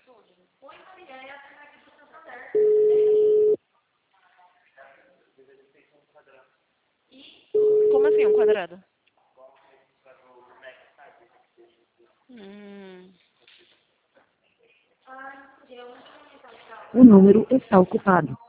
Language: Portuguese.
Como assim, um quadrado? Hum. O número está ocupado.